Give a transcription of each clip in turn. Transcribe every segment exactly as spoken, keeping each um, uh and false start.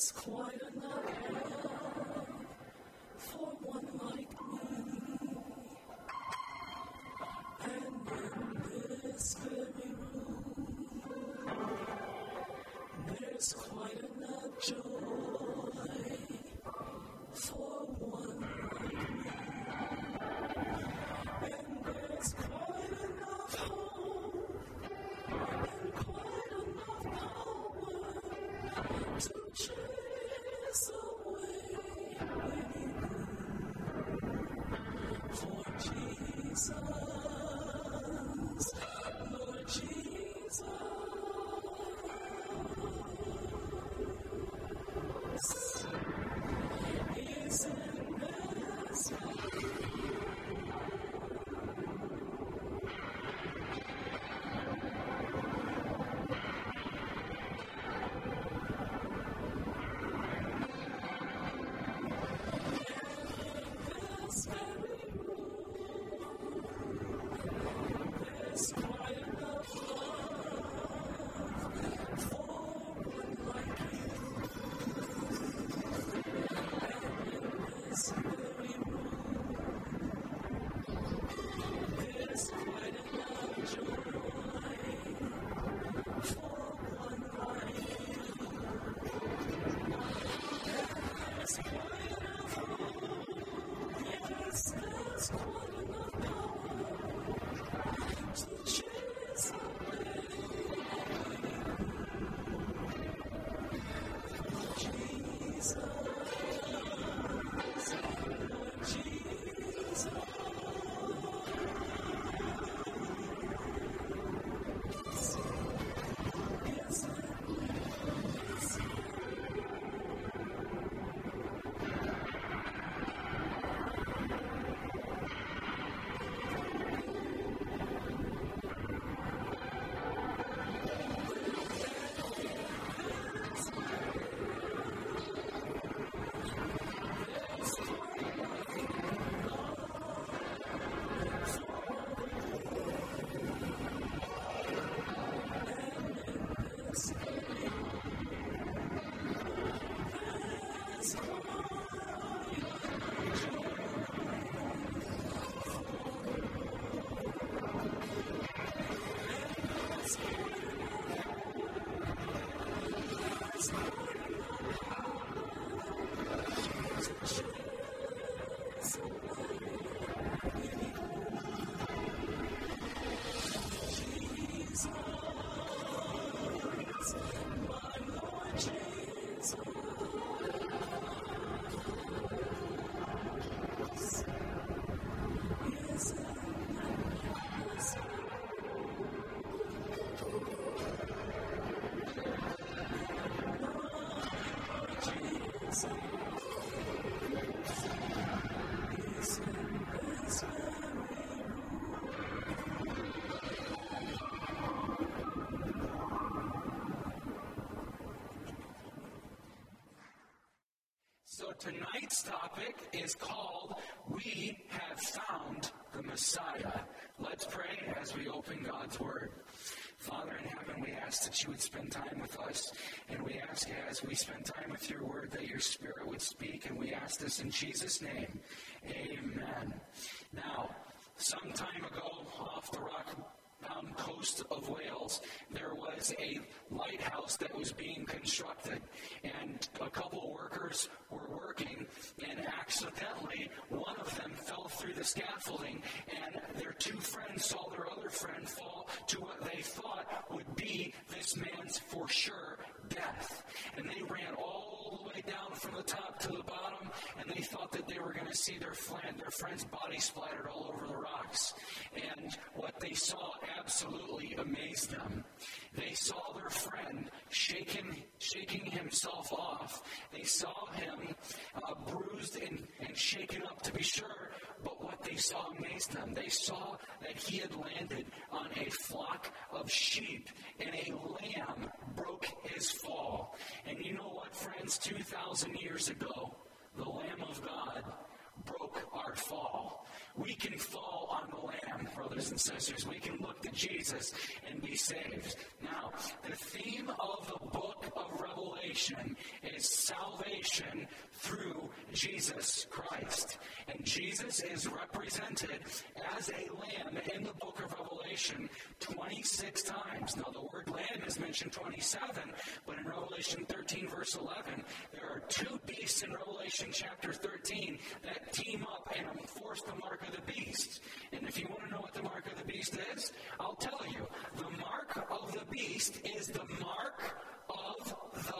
quite enough love for one like me. And in this very room, there's quite enough joy for one like me. And there's quite enough hope and quite enough power to chase away any gloom. For Jesus, Lord Jesus, is in this life. So tonight's topic is called, We Have Found the Messiah. Let's pray as we open God's Word. Father in heaven, we ask that you would spend time with us, and we ask as we spend time with your Word that your Spirit would speak, and we ask this in Jesus' name. Amen. Now, some time ago, off the rock Um, coast of Wales, there was a lighthouse that was being constructed, and a couple workers were working, and accidentally one of them fell through the scaffolding, and their two friends saw their other friend fall to what they thought would be this man's for sure death. And they ran all the way down from the top to the bottom, and they thought that they were going to see their friend, their friend's body splattered all over the rocks. And what they saw absolutely amazed them. They saw their friend shaking, shaking himself off. They saw him uh, bruised and, and shaken up, to be sure, but what they saw amazed them. They saw that he had landed on a flock of sheep, and a lamb broke his fall. And you know what, friends? two thousand years ago, the Lamb of God broke our fall. We can fall on the Lamb, brothers and and sisters. We can look to Jesus and be saved. Now, the theme of the book of Revelation is salvation through Jesus Christ. And Jesus is represented as a lamb in the book of Revelation twenty-six times. Now, the word lamb is mentioned twenty-seven, but in Revelation thirteen, verse eleven, there are two beasts in Revelation chapter thirteen that team up and enforce the mark of the beast. And if you want to know what the mark of the beast is, I'll tell you. The mark of the beast is the mark of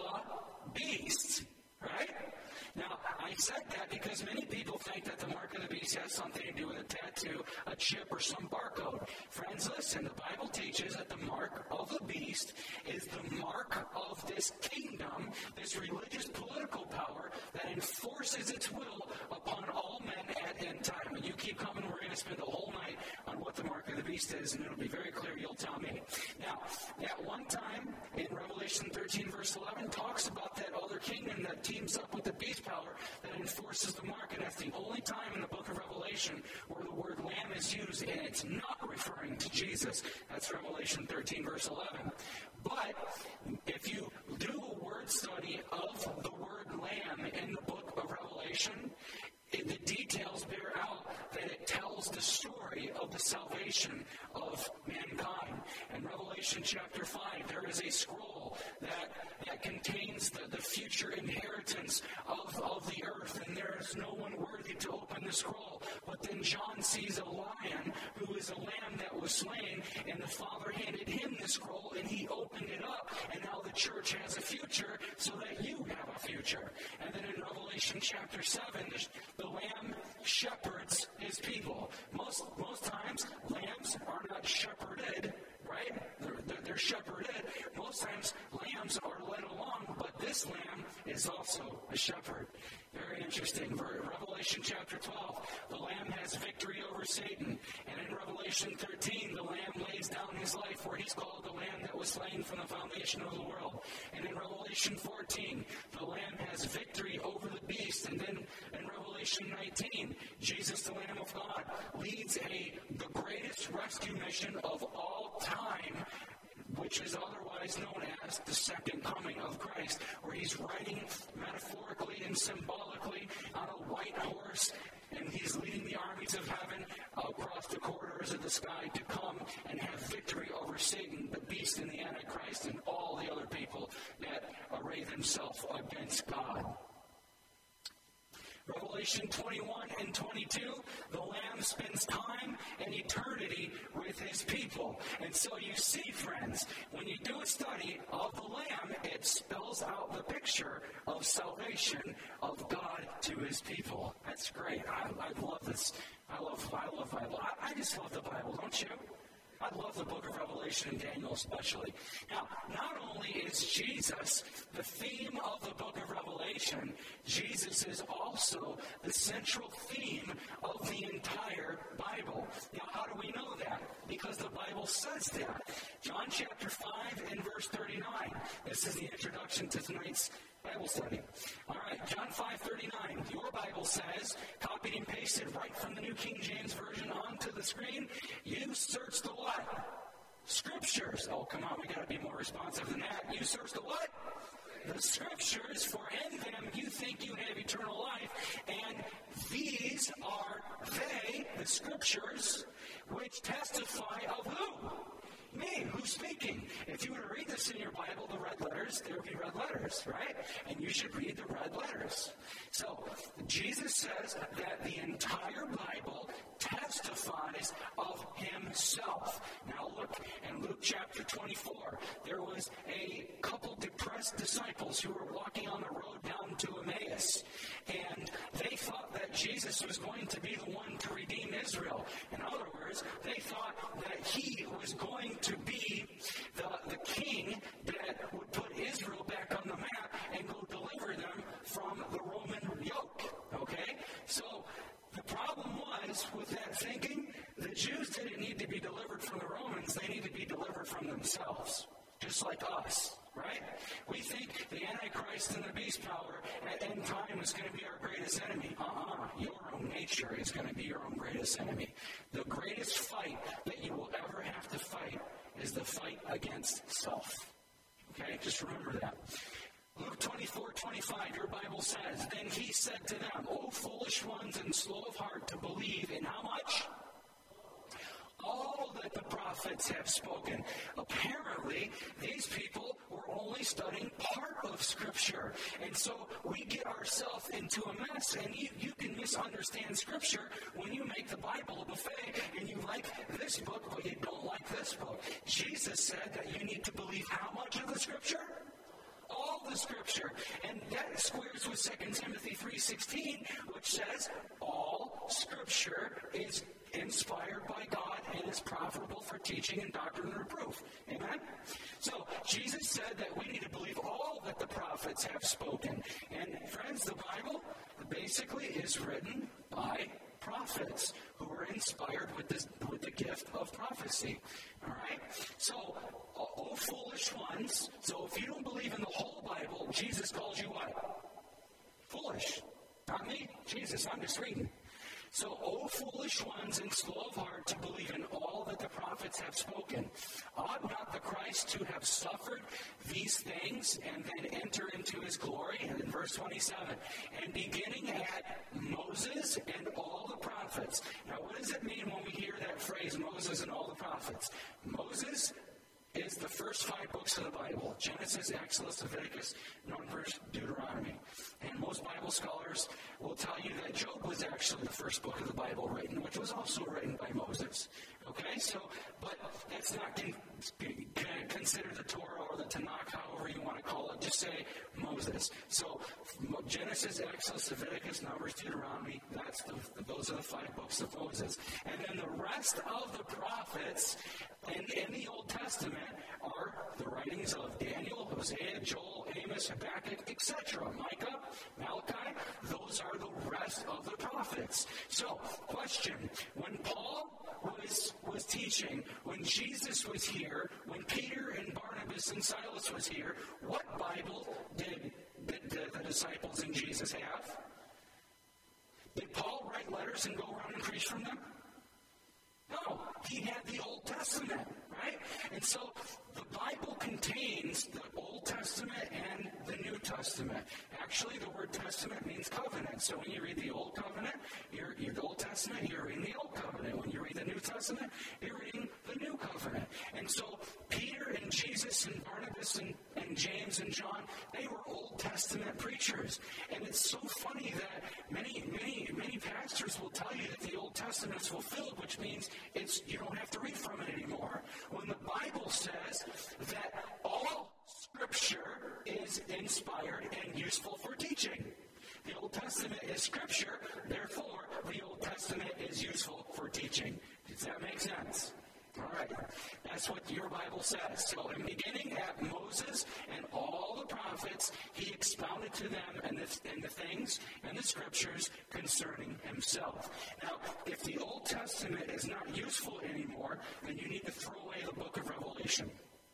the beast. Right? Now, I said that because many people think that the mark of the beast has something to do with a tattoo, a chip, or some barcode. Friends, listen, the Bible teaches that the mark of the beast is the mark of this kingdom, this religious political power that enforces its will upon all men at end time. When you keep coming, we're going to spend the whole night on what the mark of the beast is, and it'll be very clear. You'll tell me. Now, that one time in Revelation thirteen, verse eleven, talks about that other kingdom that teams up with the beast power that enforces the mark, and that's the only time in the book of Revelation where the word lamb is used, and it's not referring to Jesus. That's Revelation thirteen, verse eleven. But if you do a word study of the word lamb in the book of Revelation, it, the details bear out that it tells the story of the salvation of mankind. In Revelation chapter five, there is a scroll that, that contains the, the future inheritance of, of the earth, and there is no one worthy to open the scroll. But then John sees a lion who is a lamb that was slain, and the Father handed him the scroll, and he opened it up, and now the church has a future so that you have a future. And then in Revelation chapter seven, the, the lamb shepherds his people. Most, most times, lambs are not shepherded, right? They're, they're, they're shepherded. Most times, lambs are led along, but this lamb is also a shepherd. Very interesting. Revelation chapter twelve, the lamb has victory over Satan. And in Revelation thirteen, the lamb lays down his life, where he's called the lamb that was slain from the foundation of the world. And in Revelation fourteen, the lamb has victory over the beast. And then in Revelation nineteen, Jesus, the Lamb of God, leads a the greatest rescue mission of all time, which is otherwise known as the second coming of Christ, where he's riding metaphorically and symbolically on a white horse, and he's leading the armies of heaven across the corridors of the sky to come and have victory over Satan, the beast, and the Antichrist, and all the other people that array themselves against God. Revelation twenty-one and twenty-two, the Lamb spends time and eternity with his people. And so you see, friends, when you do a study of the Lamb, it spells out the picture of salvation of God to his people. That's great. I, I love this. I love, I love Bible. I, I just love the Bible, don't you? I love the book of Revelation and Daniel especially. Now, not only is Jesus the theme of the book of Revelation, Jesus is also the central theme of the entire Bible. Now, how do we know that? Because the Bible says that. John chapter five and verse thirty-nine. This is the introduction to tonight's Bible study. All right, John five thirty-nine. Your Bible says, copied and pasted right from the New King James Version onto the screen, you search the what? Scriptures. Oh, come on, we got to be more responsive than that. You search the what? The Scriptures, for in them you think you have eternal life, and these are they, the Scriptures, which testify of who? Me, who's speaking? If you were to read this in your Bible, the red letters, there would be red letters, right? And you should read the red letters. So, Jesus says that the entire Bible testifies of himself. Now look, in Luke chapter twenty-four, there was a couple depressed disciples who were walking on the road down to Emmaus, and they thought that Jesus was going to be the one to redeem Israel. In other words, they thought that he was going to be the, the king that would put Israel back on the map and go deliver them from the Roman yoke. Okay? So the problem was with that thinking, the Jews didn't need to be delivered from the Romans, they need to be delivered from themselves. Just like us, right? We think the Antichrist and the beast power at end time is going to be our greatest enemy. Uh-uh. Your own nature is going to be your own greatest enemy. The greatest fight that you remember that. Luke twenty-four twenty-five, your Bible says, then he said to them, O foolish ones and slow of heart to believe in how much? All that the prophets have spoken. Apparently, these people were only studying part of Scripture. And so we get ourselves into a mess. And you, you can misunderstand Scripture when you make the Bible a buffet and you like this book, but you don't like this book. Jesus said that you need to believe how much of the Scripture? All the Scripture. And that squares with Second Timothy three sixteen, which says all Scripture is inspired by God and is profitable for teaching and doctrine and reproof. Amen? So, Jesus said that we need to believe all that the prophets have spoken. And friends, the Bible basically is written by prophets who were inspired with this, with the gift of prophecy. All right? So, oh foolish ones. So if you don't believe in the whole Bible, Jesus calls you what? Foolish. Not me. Jesus, I'm just reading. So, O foolish ones and slow of heart to believe in all that the prophets have spoken. Ought not the Christ to have suffered these things and then enter into his glory? And in verse twenty-seven, and beginning at Moses and all the prophets. Now, what does it mean when we hear that phrase, Moses and all the prophets? Moses is the first five books of the Bible: Genesis, Exodus, Leviticus, Numbers, Deuteronomy. And most Bible scholars will tell you that Job was actually the first book of the Bible written, which was also written by Moses. Okay, so, but that's not con- considered the Torah or the Tanakh, however you want to call it. Just say Moses. So, Genesis, Exodus, Leviticus, Numbers, Deuteronomy, that's the, those are the five books of Moses. And then the rest of the prophets in, in the Old Testament are the writings of Daniel, Hosea, Joel, Amos, Habakkuk, et cetera. Micah, Malachi, those are the rest of the prophets. So, question, when Paul was was teaching, when Jesus was here, when Peter and Barnabas and Silas was here, what Bible did, did the, the disciples and Jesus have? Did Paul write letters and go around and preach from them? No, he had the Old Testament, right? And so the Bible contains the Old Testament and the New Testament. Actually, the word testament means covenant. So when you read the Old Covenant, you're, you're the Old Testament, you're reading the Old Covenant. When you read the New Testament, you're reading the New Covenant. And so Peter and Jesus and Barnabas and, and James and John, they were Old Testament preachers. And it's so funny that many, many, many pastors will tell you that the Old Testament is fulfilled, which means it's you don't have to read from it anymore. When the Bible says that all Scripture is inspired and useful for teaching. The Old Testament is Scripture, therefore the Old Testament is useful for teaching. Does that make sense? All right. That's what your Bible says. So in beginning at Moses and all the prophets, he expounded to them and the, and the things and the Scriptures concerning himself. Now, if the Old Testament is not useful anymore, then you need to throw away the book of Revelation.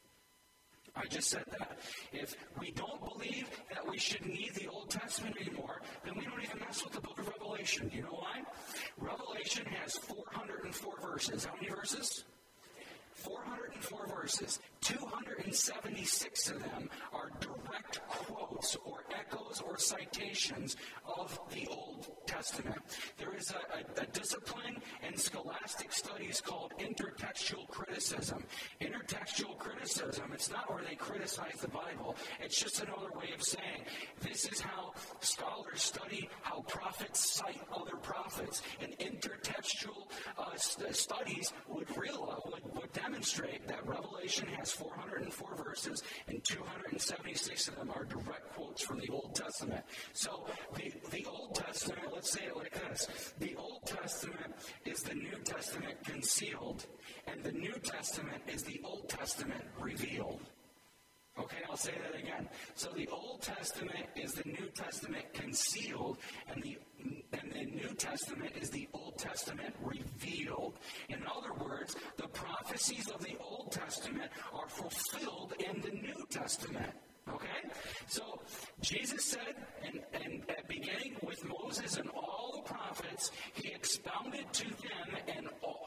I just said that. If we don't believe that we should need the Old Testament anymore, then we don't even mess with the book of Revelation. You know why? Revelation has four hundred four verses. How many verses? four hundred four verses. two hundred seventy-six of them are direct quotes or echoes or citations of the Old Testament. There is a, a, a discipline in scholastic studies called intertextual criticism. Intertextual criticism, it's not where they criticize the Bible. It's just another way of saying this is how scholars study how prophets cite other prophets. And intertextual uh, st- studies would realize, would, would demonstrate that Revelation has four hundred four verses and two hundred seventy-six of them are direct quotes from the Old Testament. So the, the Old Testament, let's say it like this. The Old Testament is the New Testament concealed, and the New Testament is the Old Testament revealed. Okay, I'll say that again. So the Old Testament is the New Testament concealed, and the and the New Testament is the Old Testament revealed. In other words, the prophecies of the Old Testament are fulfilled in the New Testament. Okay? So Jesus said, and, and at beginning with Moses and all the prophets, he expounded to them and all the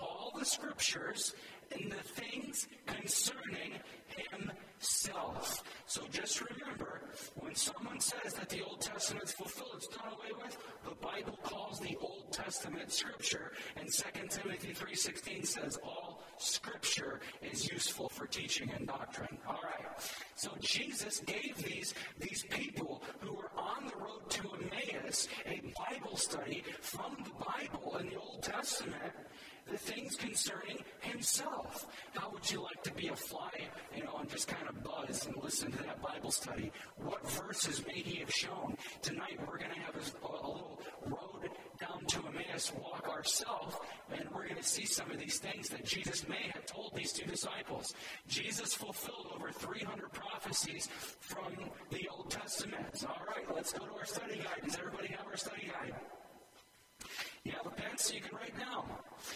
the scriptures and the things concerning himself. So just remember, when someone says that the Old Testament's fulfilled, it's done away with, the Bible calls the Old Testament scripture, and Second Timothy three sixteen says all scripture is useful for teaching and doctrine. All right. So Jesus gave these, these people who were on the road to Emmaus a Bible study from the Bible in the Old Testament, the things concerning himself. How would you like to be a fly, you know, and just kind of buzz and listen to that Bible study? What verses may he have shown? Tonight we're going to have a, a little road down to Emmaus walk ourselves, and we're going to see some of these things that Jesus may have told these two disciples. Jesus fulfilled over three hundred prophecies from the Old Testament. All right, let's go to our study guide. Does everybody have our study guide? You have a pen so you can write down.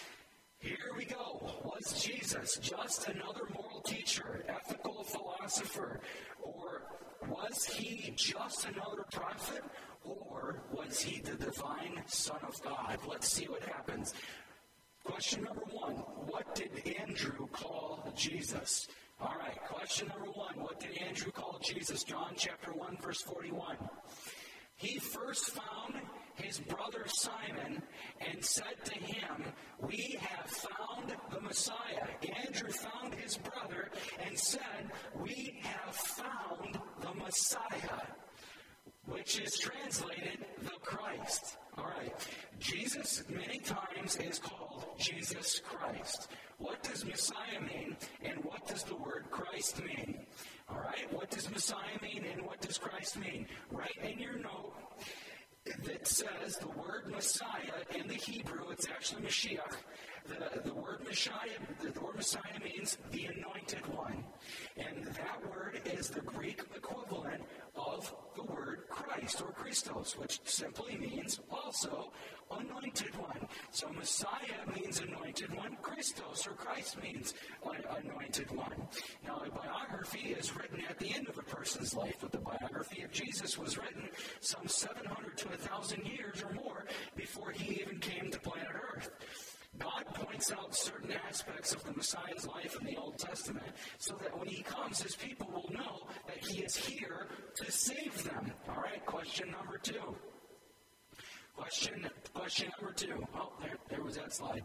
Here we go. Was Jesus just another moral teacher, ethical philosopher, or was he just another prophet, or was he the divine Son of God? Let's see what happens. Question number one, what did Andrew call Jesus? All right, question number one, what did Andrew call Jesus? John chapter one, verse forty-one. He first found his brother Simon and said to him, we have found the Messiah. Andrew found his brother and said, we have found the Messiah, which is translated the Christ. All right. Jesus many times is called Jesus Christ. What does Messiah mean, and what does the word Christ mean? All right. What does Messiah mean, and what does Christ mean? Write in your note that says the word Messiah in the Hebrew, it's actually Mashiach. The, the word Messiah, the word Messiah means the anointed one. And that word is the Greek equivalent of the word Christ or Christos, which simply means also anointed one. So Messiah means anointed one. Christos or Christ means anointed one. Now, a biography is written at the end of a person's life, but the biography of Jesus was written some seven hundred to one thousand years or more before he even came to planet Earth. God points out certain aspects of the Messiah's life in the Old Testament so that when he comes, his people will know that he is here to save them. All right, question number two. Question, question number two. Oh, there, there was that slide.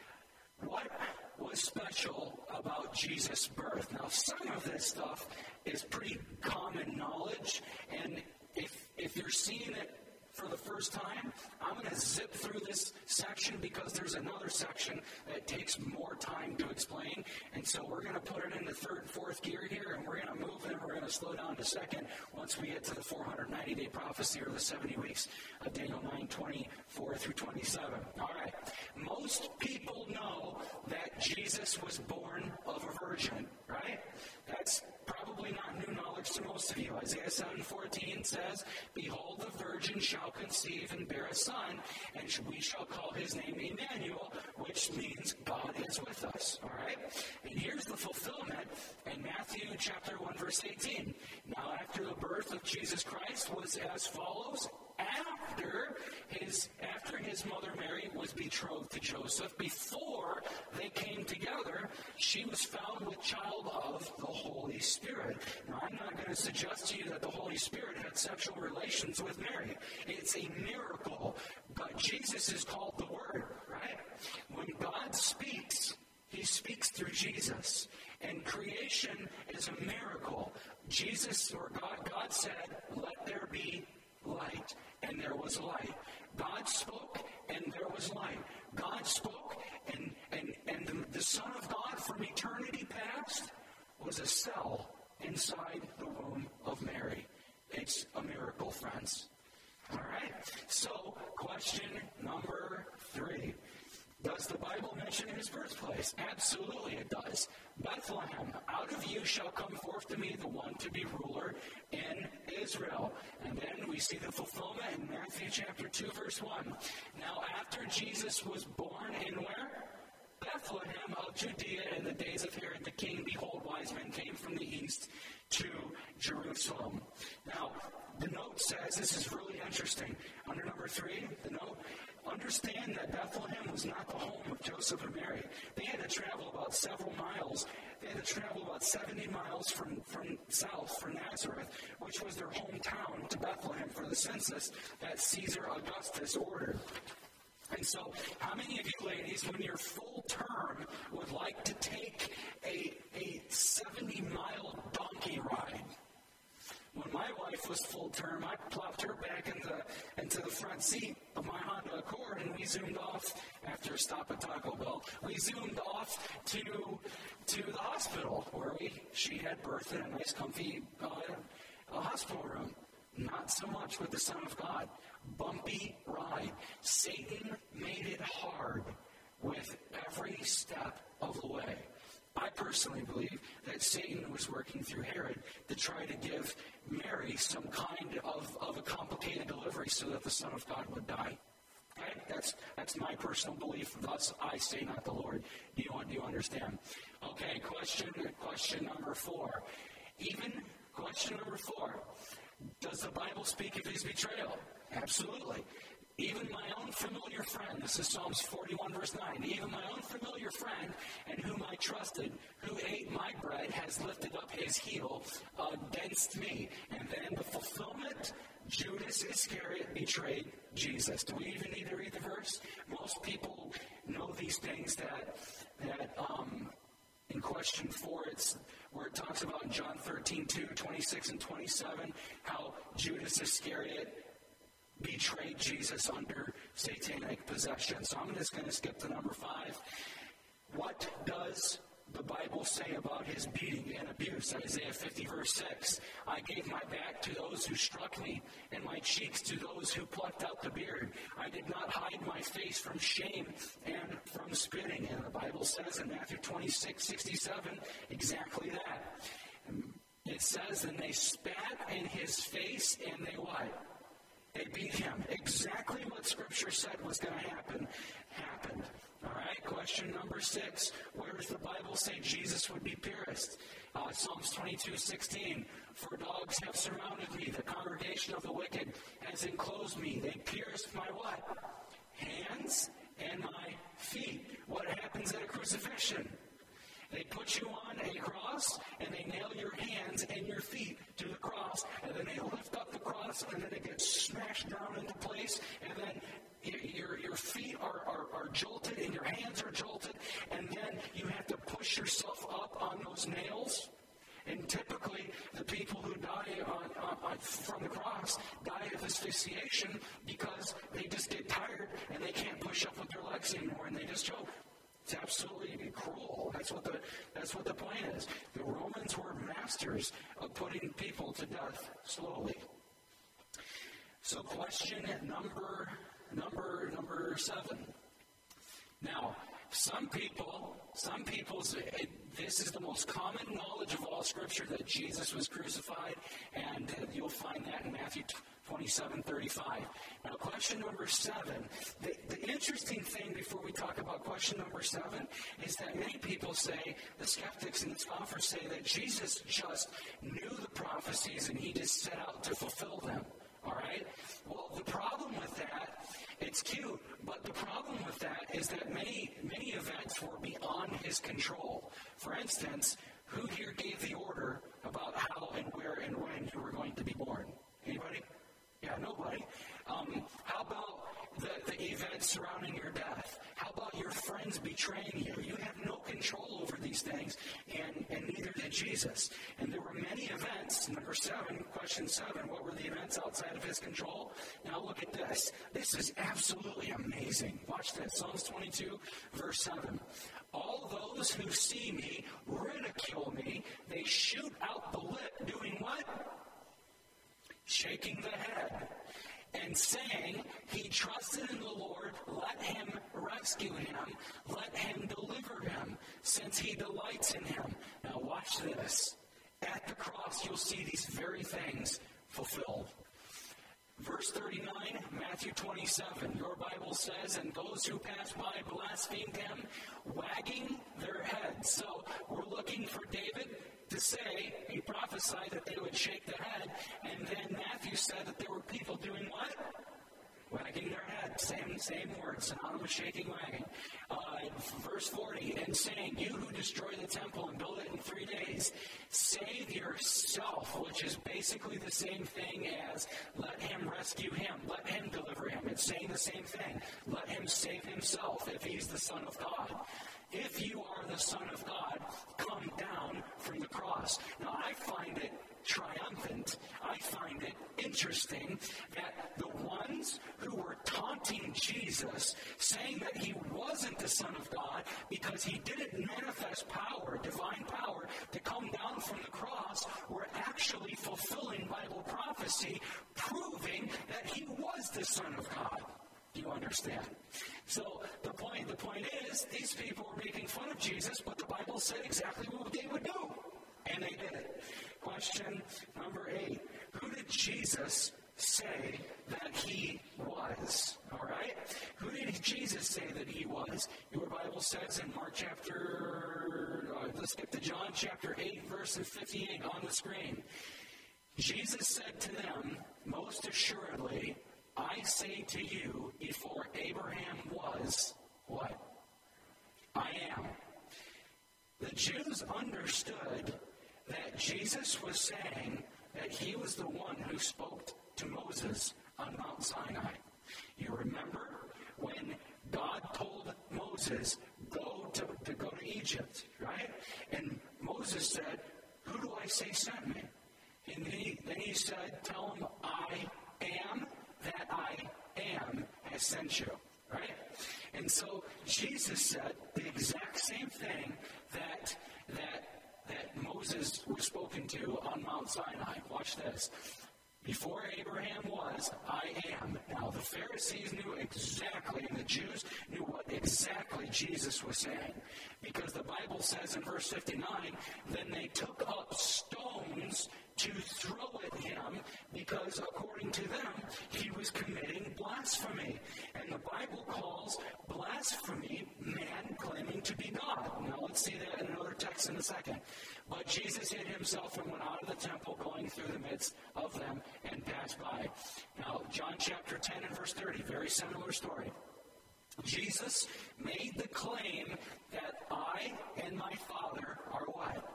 What was special about Jesus' birth? Now, some of this stuff is pretty common knowledge, and if if you're seeing it for the first time, I'm going to zip through this section because there's another section that takes more time to explain. And so we're going to put it into third and fourth gear here, and we're going to move and we're going to slow down to second once we get to the four hundred ninety day prophecy or the seventy weeks of Daniel nine twenty-four through twenty-seven. All right. Most people know that Jesus was born of a virgin, right? That's probably not new knowledge to most of you. Isaiah seven fourteen says, behold, the virgin shall conceive and bear a son, and we shall call his name Emmanuel, which means God is with us. All right? And here's the fulfillment in Matthew chapter one, verse eighteen. Now, after the birth of Jesus Christ was as follows. After his after his mother Mary was betrothed to Joseph, before they came together, she was found with child of the Holy Spirit. Now, I'm not going to suggest to you that the Holy Spirit had sexual relations with Mary. It's a miracle. But Jesus is called the Word, right? When God speaks, he speaks through Jesus. And creation is a miracle. Jesus, or God, God said, let there be light, and there was light. God spoke, and there was light. God spoke, and and and the, the Son of God from eternity past was a cell inside the womb of Mary. It's a miracle, friends. All right. So, question number three. Does the Bible mention his birthplace? Absolutely it does. Bethlehem, out of you shall come forth to me the one to be ruler in Israel. And then we see the fulfillment in Matthew chapter two, verse one. Now after Jesus was born in where? Bethlehem of Judea in the days of Herod the king, behold, wise men came from the east to Jerusalem. Now, the note says, this is really interesting. Under number three, the note, understand that Bethlehem was not the home of Joseph and Mary. They had travel about several miles. They had to travel about seventy miles from, from south, from Nazareth, which was their hometown, to Bethlehem for the census that Caesar Augustus ordered. And so, how many of you ladies, when you're full term, would like to take a a seventy-mile donkey ride? When my wife was full term, I plopped her back into, into the front seat of my Honda Accord, and we zoomed off after a stop at Taco Bell. We zoomed off to to the hospital where we she had birth in a nice, comfy uh, uh, hospital room. Not so much with the Son of God. Bumpy ride. Satan made it hard with every step of the way. I personally believe that Satan was working through Herod to try to give Mary some kind of, of a complicated delivery so that the Son of God would die. Okay? That's that's my personal belief. Thus, I say, not the Lord. Do you, do you understand? Okay, question, question number four. Even question number four. Does the Bible speak of his betrayal? Absolutely. Even my own familiar friend, this is Psalms forty-one, verse nine, even my own familiar friend, in whom I trusted, who ate my bread, has lifted up his heel against me. And then the fulfillment, Judas Iscariot betrayed Jesus. Do we even need to read the verse? Most people know these things that, that um, in question four, it's where it talks about in John thirteen, two, twenty-six and twenty-seven, how Judas Iscariot betrayed Jesus under satanic possession. So I'm just going to skip to number five. What does the Bible say about his beating and abuse? Isaiah fifty, verse six. I gave my back to those who struck me, and my cheeks to those who plucked out the beard. I did not hide my face from shame and from spitting. And the Bible says in Matthew twenty-six, sixty-seven, exactly that. It says, and they spat in his face, and they what? They beat him. Exactly what Scripture said was going to happen, happened. All right, question number six. Where does the Bible say Jesus would be pierced? Uh, Psalms twenty-two, sixteen. For dogs have surrounded me. The congregation of the wicked has enclosed me. They pierced my what? Hands and my feet. What happens at a crucifixion? They put you on a cross, and they nail your hands and your feet to the cross, and then they lift up the cross, and then it gets smashed down into place, and then your your feet are, are, are jolted, and your hands are jolted, and then you have to push yourself up on those nails. And typically, the people who die on, on, on, from the cross die of asphyxiation because they just get tired, and they can't push up with their legs anymore, and they just choke. It's absolutely cruel. That's what the that's what the point is. The Romans were masters of putting people to death slowly. So question number number number seven. Now, some people, some people say this is the most common knowledge of all Scripture, that Jesus was crucified, and uh, you'll find that in Matthew twenty-seven, thirty-five. Now, question number seven. The, the interesting thing before we talk about question number seven is that many people say, the skeptics and the scoffers say, that Jesus just knew the prophecies and he just set out to fulfill them. All right? Well, the problem with that, it's cute, but the problem with that is that many, many events were beyond his control. For instance, who here gave the order about how and where and when you were going to be born? Anybody? Yeah, nobody. Um, how about the, the events surrounding your death? How about your friends betraying you? You have no control over these things, and, and neither did Jesus. And there were many events. Number seven, question seven, what were the events outside of his control? Now look at this. This is absolutely amazing. Watch this. Psalms twenty-two, verse seven. All those who see me ridicule me. They shoot out the lip, doing what? Shaking the head, and saying, he trusted in the Lord, let him rescue him, let him deliver him, since he delights in him. Now watch this. At the cross, you'll see these very things fulfilled. Verse thirty-nine, Matthew twenty-seven, your Bible says, and those who passed by blasphemed him, wagging their heads. So we're looking for David to say, he prophesied that they would shake their head, and then Matthew said that there were people doing what? wagging their head, same same word, synonymous shaking, wagging. Uh, verse forty, and saying, you who destroy the temple and build it in three days, save yourself, which is basically the same thing as let him rescue him, let him deliver him. It's saying the same thing. Let him save himself if he's the Son of God. If you are the Son of God, come down from the cross. Now, I find it triumphant. I find it interesting that the ones who were taunting Jesus, saying that he wasn't the Son of God because he didn't manifest power, divine power, to come down from the cross, were actually fulfilling Bible prophecy, proving that he was the Son of God. Do you understand? So the point, the point is, these people were making fun of Jesus, but the Bible said exactly what they would do. And they did it. Question number eight. Who did Jesus say that he was? All right? Who did Jesus say that he was? Your Bible says in Mark chapter, uh, let's skip to John chapter eight, verse fifty-eight on the screen. Jesus said to them, most assuredly, I say to you, before Abraham was, what? I am. The Jews understood that Jesus was saying that he was the one who spoke to Moses on Mount Sinai. You remember when God told Moses, go to, to go to Egypt, right? And Moses said, who do I say sent me? And he, then he said, tell him I am that I am has sent you, right? And so Jesus said the exact same thing that that that Moses was spoken to on Mount Sinai. Watch this. Before Abraham was, I am. Now, the Pharisees knew exactly, and the Jews knew what exactly Jesus was saying. Because the Bible says in verse fifty-nine, then they took up stones to throw at him, because according to them, he was committing blasphemy. And the Bible calls blasphemy man claiming to be God. Now, let's see that in another text in a second. But Jesus hid himself and went out of the temple, going through the midst of them, and passed by. Now, John chapter ten and verse thirty, very similar story. Jesus made the claim that I and my Father are what?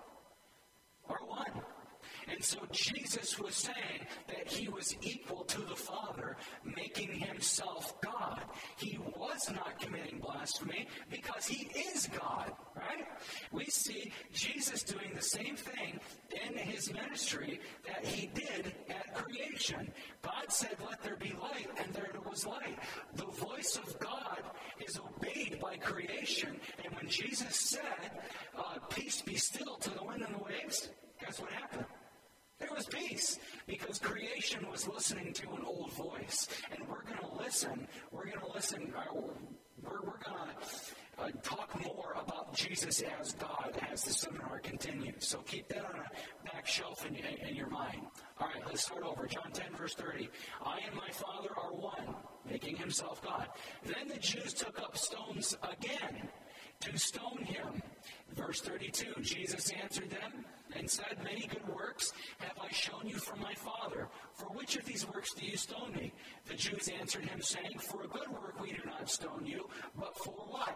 Are one. And so Jesus was saying that he was equal to the Father, making himself God. He was not committing blasphemy because he is God, right? We see Jesus doing the same thing in his ministry that he did at creation. God said, let there be light, and there was light. The voice of God is obeyed by creation. And when Jesus said, uh, peace be still to the wind and the waves, guess what happened? There was peace because creation was listening to an old voice. And we're going to listen. We're going to listen. Uh, we're we're going to uh, talk more about Jesus as God as the seminar continues. So keep that on a back shelf in, in, in your mind. All right, let's start over. John ten, verse thirty. I and my Father are one, making himself God. Then the Jews took up stones again to stone him. Verse thirty-two, Jesus answered them and said, many good works have I shown you from my Father. For which of these works do you stone me? The Jews answered him, saying, for a good work we do not stone you, but for what?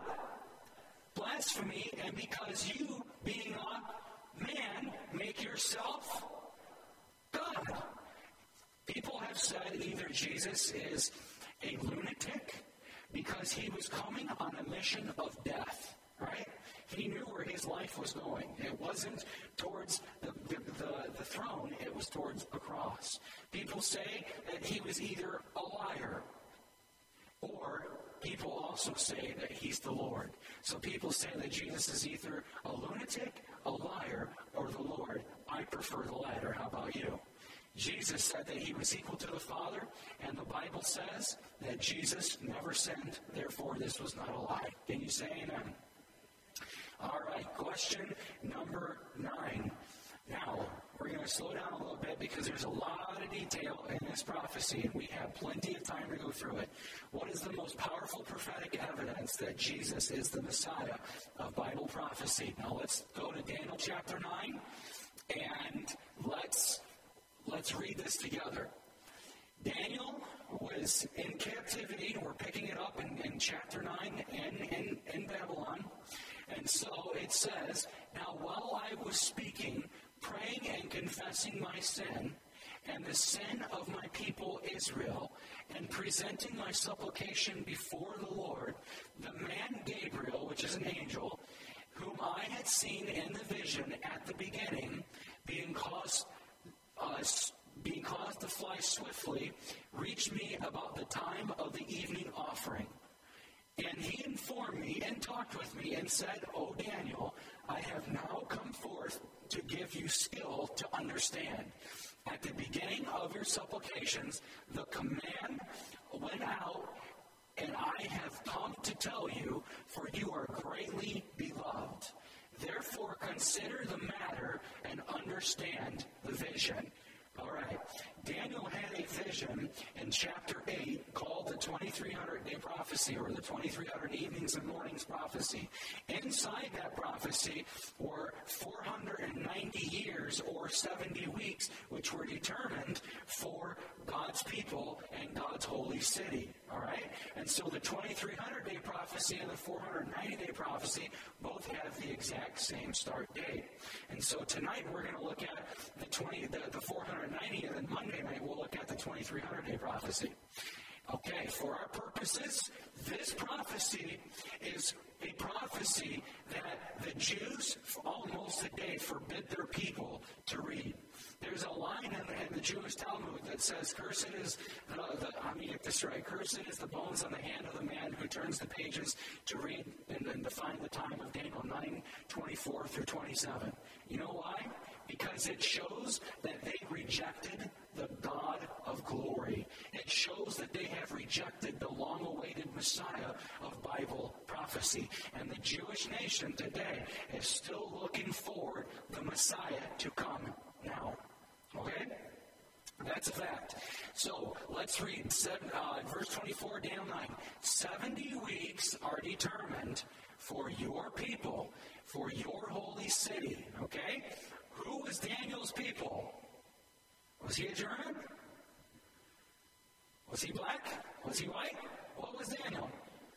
Blasphemy, and because you, being a man, make yourself God. People have said either Jesus is a lunatic because he was coming on a mission of death, right? He knew where his life was going. It wasn't towards the, the, the, the throne, it was towards the cross. People say that he was either a liar, or people also say that he's the Lord. So people say that Jesus is either a lunatic, a liar, or the Lord. I prefer the latter. How about you? Jesus said that he was equal to the Father, and the Bible says that Jesus never sinned, therefore this was not a lie. Can you say amen? All right, question number nine. Now, we're going to slow down a little bit because there's a lot of detail in this prophecy, and we have plenty of time to go through it. What is the most powerful prophetic evidence that Jesus is the Messiah of Bible prophecy? Now, let's go to Daniel chapter nine, and let's let's read this together. Daniel was in captivity. We're picking it up in, in chapter nine in, in, in Babylon. And so it says, now while I was speaking, praying and confessing my sin, and the sin of my people Israel, and presenting my supplication before the Lord, the man Gabriel, which is an angel, whom I had seen in the vision at the beginning, being caused, uh, being caused to fly swiftly, reached me about the time of the evening offering. And he informed me and talked with me and said, O Daniel, I have now come forth to give you skill to understand. At the beginning of your supplications, the command went out, and I have come to tell you, for you are greatly beloved. Therefore, consider the matter and understand the vision. All right. Daniel had a vision in chapter eight called the twenty-three hundred day prophecy, or the twenty-three hundred evenings and mornings prophecy. Inside that prophecy were four hundred ninety years or seventy weeks, which were determined for God's people and God's holy city. All right? And so the twenty-three hundred day prophecy and the four hundred ninety day prophecy both have the exact same start date. And so tonight we're going to look at the twenty, the, the four hundred ninety, and then Monday night we'll look at the twenty-three hundred day prophecy. Okay, for our purposes, this prophecy is a prophecy that the Jews almost a day forbid their people to read. There's a line in the, in the Jewish Talmud that says, cursed is, the, the, let me get this right, cursed is the bones on the hand of the man who turns the pages to read and, and to find the time of Daniel nine, twenty-four through twenty-seven. You know why? Because it shows that they rejected the God of glory. It shows that they have rejected the long-awaited Messiah of Bible prophecy. And the Jewish nation today is still looking for the Messiah to come now. Okay? That's a fact. So let's read seven, uh, verse twenty-four, Daniel nine. Seventy weeks are determined for your people, for your holy city. Okay? Who was Daniel's people? Was he a German? Was he black? Was he white? What was Daniel?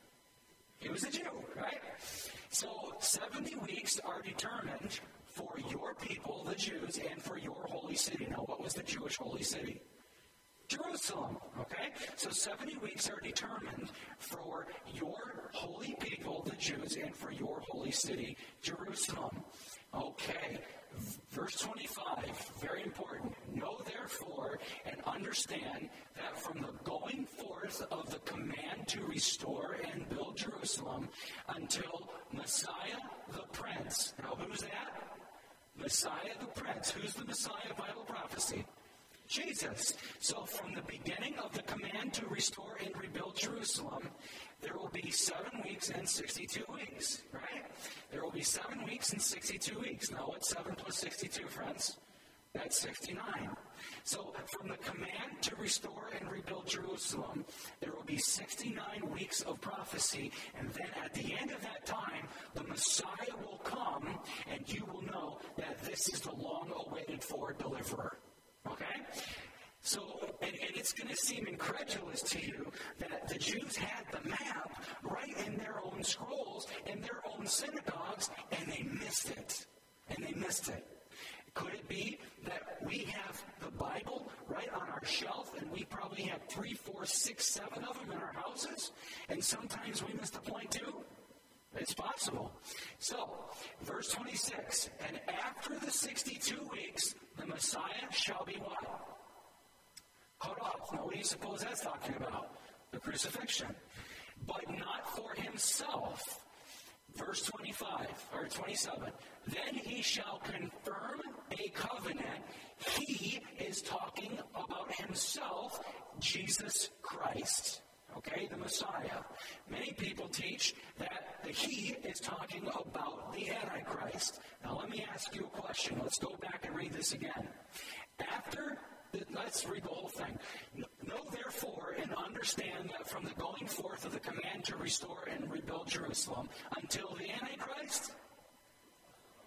He was a Jew, right? So seventy weeks are determined for your people, the Jews, and for your holy city. Now, what was the Jewish holy city? Jerusalem, okay? So seventy weeks are determined for your holy people, the Jews, and for your holy city, Jerusalem. Okay, verse twenty-five, very important. Know therefore and understand that from the going forth of the command to restore and build Jerusalem until Messiah the Prince. Now, who's that? Messiah the Prince. Who's the Messiah of Bible prophecy? Jesus. So from the beginning of the command to restore and rebuild Jerusalem, there will be seven weeks and sixty-two weeks, right? There will be seven weeks and sixty-two weeks. Now, what's seven plus sixty-two, friends? That's sixty-nine. So from the command to restore and rebuild Jerusalem, there will be sixty-nine weeks of prophecy, and then at the end of that time, the Messiah will come, and you will know that this is the long-awaited for deliverer. Okay? So, and, and it's going to seem incredulous to you that the Jews had the map right in their own scrolls, in their own synagogues, and they missed it. And they missed it. Could it be that we have the Bible right on our shelf, and we probably have three, four, six, seven of them in our houses, and sometimes we miss the point too? It's possible. So, verse twenty-six, and after the sixty-two weeks, the Messiah shall be what? Cut off. Now, what do you suppose that's talking about? The crucifixion. But not for himself. Verse twenty-five, or twenty-seven. Then he shall confirm a covenant. He is talking about himself, Jesus Christ. Okay, the Messiah. Many people teach that the he is talking about the Antichrist. Now, let me ask you a question. Let's go back and read this again. After, the, let's read the whole thing. Know therefore and understand that from the going forth of the command to restore and rebuild Jerusalem until the Antichrist?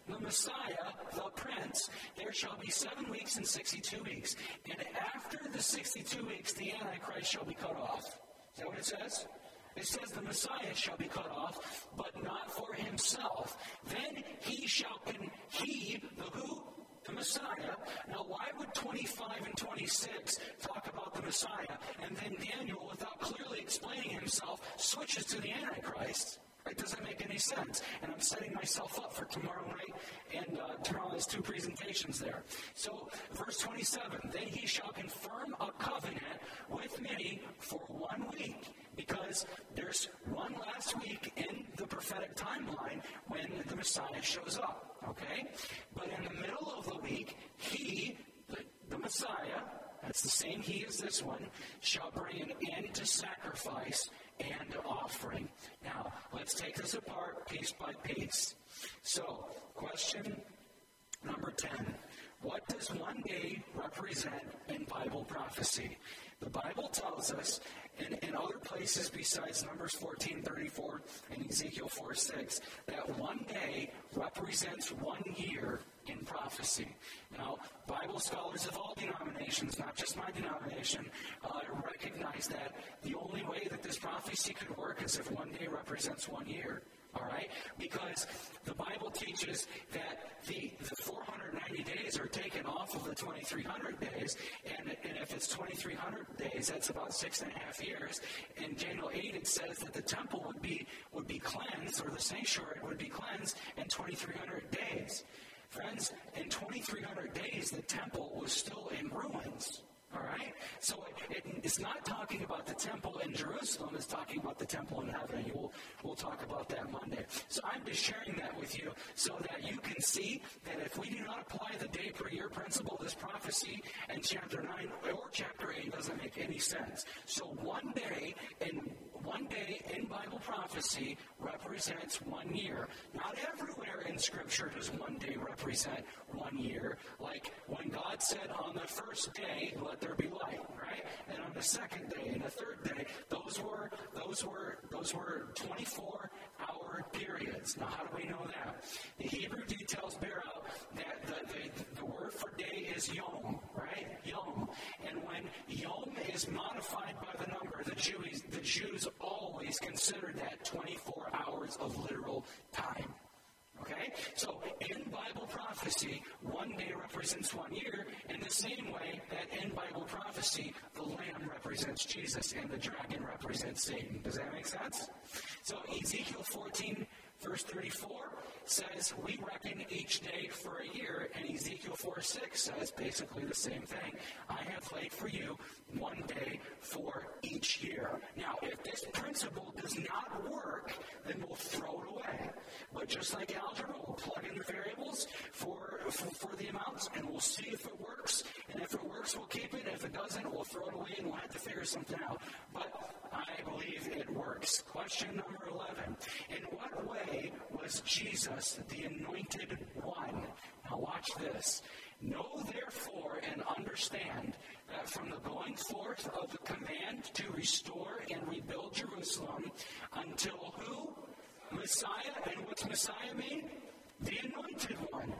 the Messiah, the Prince, there shall be seven weeks and sixty-two weeks. And after the sixty-two weeks, the Antichrist shall be cut off. Is that what it says? It says the Messiah shall be cut off, but not for himself. Then he shall, con- he, the who? The Messiah. Now, why would twenty-five and twenty-six talk about the Messiah, and then Daniel, without clearly explaining himself, switches to the Antichrist? It doesn't make any sense. And I'm setting myself up for tomorrow night, and uh, tomorrow there's two presentations there. So, verse twenty-seven, then he shall confirm a covenant with many for one week, because there's one last week in the prophetic timeline when the Messiah shows up, okay? But in the middle of the week, he, the, the Messiah, that's the same he as this one, shall bring an end to sacrifice and offering. Now, let's take this apart piece by piece. So, question number ten. What does one day represent in Bible prophecy? The Bible tells us, in, in other places besides Numbers fourteen thirty-four and Ezekiel four six, that one day represents one year in prophecy. Now, Bible scholars of all denominations, not just my denomination, uh, recognize that the only way that this prophecy could work is if one day represents one year. All right? Because the Bible teaches that the, the four hundred ninety days are taken off of the twenty-three hundred days, and, and if it's twenty-three hundred days, that's about six and a half years. In Daniel eight, it says that the temple would be would be cleansed, or the sanctuary would be cleansed in twenty-three hundred days. Friends, in twenty-three hundred days, the temple was still in ruins. All right? So it, it, it's not talking about the temple in Jerusalem. It's talking about the temple in heaven. And we'll, we'll talk about that Monday. So I'm just sharing that with you so that you can see that if we do not apply the day per year principle, this prophecy in chapter nine or chapter eight doesn't make any sense. So one day in one day in Bible prophecy represents one year. Not everywhere in Scripture does one day represent one year. Like when God said on the first day, let there be light, right? And on the second day and the third day, those were those were those were twenty-four hour periods. Now, how do we know that? The Hebrew details bear out that the, the, the word for day is yom, right? Yom. And when yom is modified by the number, the Jews, the Jews always considered that twenty-four hours of literal time. Okay? So, in Bible prophecy, one day represents one year, in the same way that in Bible prophecy, the lamb represents Jesus and the dragon represents Satan. Does that make sense? So, Ezekiel fourteen, verse thirty-four says, we reckon each day for a year, and Ezekiel four six says basically the same thing. I have laid for you one day for each year. Now, if this principle does not work, then we'll throw it away. But just like algebra, we'll plug in the variables for, for, for the amounts, and we'll see if it works. And if it works, we'll keep it. If it doesn't, we'll throw it away, and we'll have to figure something out. But I believe it works. Question number eleven. In what way was Jesus the anointed one? Now watch this. Know therefore and understand that from the going forth of the command to restore and rebuild Jerusalem until who? Messiah. And what's Messiah mean? The anointed one.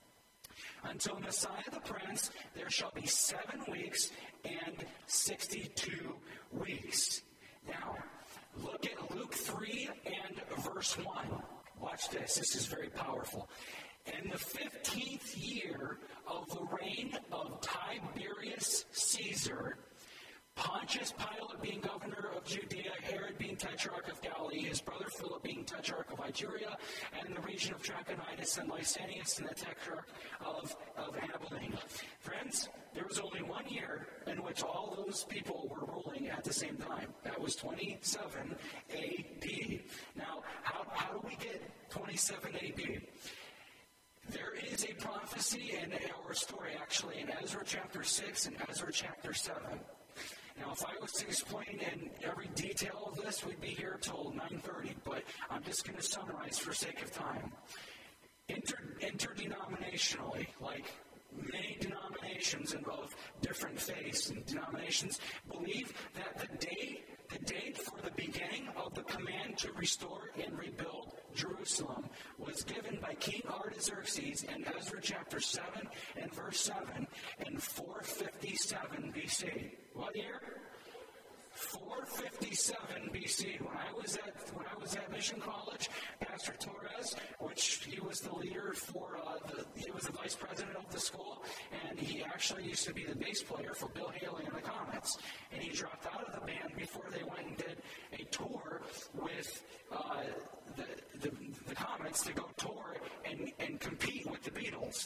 Until Messiah the Prince, there shall be seven weeks and sixty-two weeks. Now, look at Luke three and verse one. Watch this. This is very powerful. In the fifteenth year of the reign of Tiberius Caesar, Pontius Pilate being governor of Judea, Herod being tetrarch of Galilee, his brother Philip being tetrarch of Iturea, and the region of Trachonitis, and Lysanias and the tetrarch of, of Abilene. Friends, there was only one year in which all those people were ruling at the same time. That was twenty-seven A D. Now, how, how do we get twenty-seven A D? There is a prophecy and or story actually in Ezra chapter six and Ezra chapter seven. Now, if I was to explain in every detail of this, we'd be here till nine thirty, but I'm just going to summarize for sake of time. Inter- interdenominationally, like many denominations of different faiths and denominations, believe that the date, the date for the beginning of the command to restore and rebuild Jerusalem was given by by King Artaxerxes in Ezra chapter seven and verse seven in four fifty-seven B C. What year? four fifty-seven B C. When I was at when I was at Mission College, Pastor Torres, which he was the leader for, uh, the, he was the vice president of the school, and he actually used to be the bass player for Bill Haley and the Comets. And he dropped out of the band before they went and did a tour with uh, the, the the Comets to go tour and, and compete with the Beatles.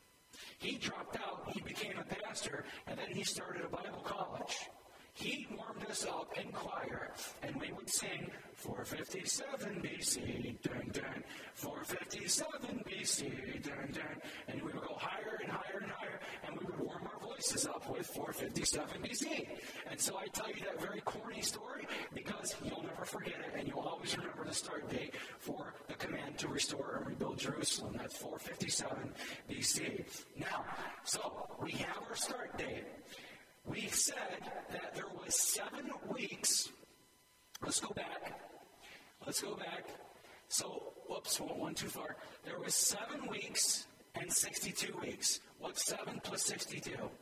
He dropped out, he became a pastor, and then he started a Bible college. He warmed us up in choir, and we would sing four fifty-seven B C, dun dun, four fifty-seven B C, dun dun, and we would go higher and higher and higher, and we would warm our voices up with four fifty-seven B C. And so I tell you that very corny story because you'll never forget it, and you'll always remember the start date for the command to restore and rebuild Jerusalem. That's four fifty-seven B C. Now, so we have our start date. We said that there was seven weeks. Let's go back. Let's go back. So, whoops, one too far. There was seven weeks and sixty-two weeks. What's seven plus sixty-two?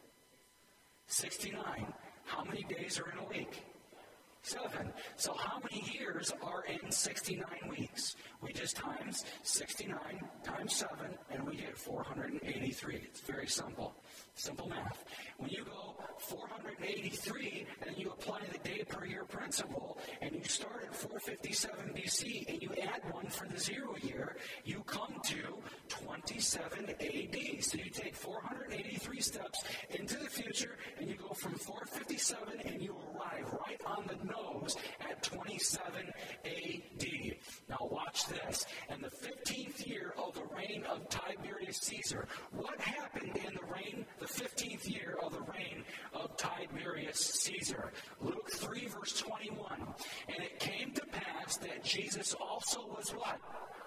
sixty-nine. How many days are in a week? Seven. So how many years are in sixty-nine weeks? We just times sixty-nine times seven, and we get four hundred eighty-three. It's very simple. Simple math. When you go four hundred eighty-three and you apply the day per year principle, and you start at four fifty-seven B C and you add one for the zero year, you come to twenty-seven A D. So you take four hundred eighty-three steps into the future, and you go from four fifty-seven and you arrive right on the nose at twenty-seven A D. Now watch this. In the fifteenth year of the reign of Tiberius Caesar, what happened in the reign, the fifteenth year of the reign of Tiberius Caesar? Luke three, verse twenty-one. And it came to pass that Jesus also was what?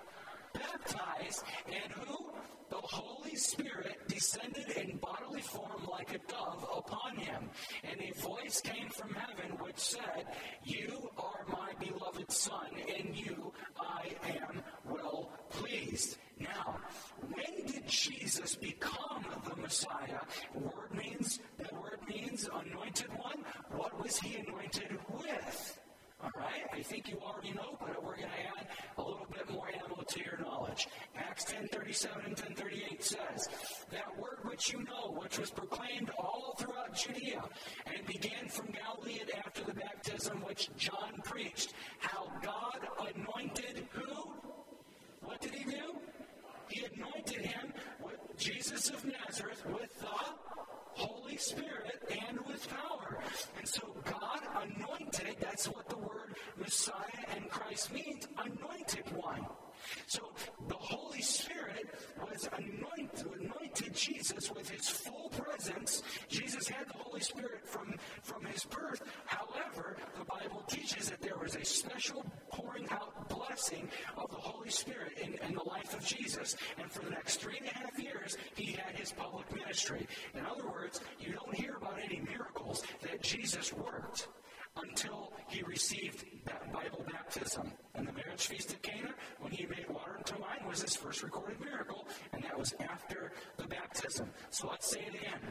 Baptized, and who? The Holy Spirit descended in bodily form like a dove upon him. And a voice came from heaven which said, You are my beloved Son, in you I am well pleased. Now, when did Jesus become the Messiah? Word means, that word means anointed one. What was he anointed with? All right, I think you already know, but we're going to add a little bit more ammo to your knowledge. Acts ten thirty-seven and ten thirty-eight says, That word which you know, which was proclaimed all throughout Judea, and began from Galilee and after the baptism which John preached, how God anointed who? What did he do? He anointed him, with Jesus of Nazareth, with the Holy Spirit and with power. And so God anointed, that's what the word Messiah and Christ means, anointed one. So the Holy Spirit was anointed, anointed Jesus with his full presence. Jesus had the Holy Spirit from, from his birth. However, the Bible teaches that there was a special pouring out blessing of the Holy Spirit in, in the life of Jesus. And for the next three and a half years, he had his public ministry. In other words, you don't hear about any miracles that Jesus worked until he received that Bible baptism. And the marriage feast at Cana, when he made water into wine, was his first recorded miracle, and that was after the baptism. So let's say it again.